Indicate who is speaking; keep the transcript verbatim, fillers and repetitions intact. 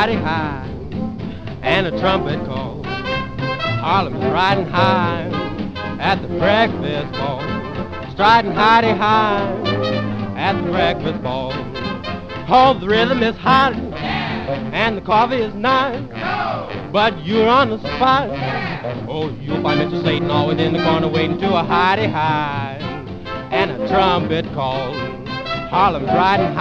Speaker 1: hidey high, and a trumpet call. Harlem's riding high at the breakfast ball, striding hidey high at the breakfast ball. Oh, the rhythm is hot and the coffee is nice, but you're on the spot. Oh, you'll find Mister Satan always in the corner waiting to a hidey high and a trumpet call. Harlem's riding high.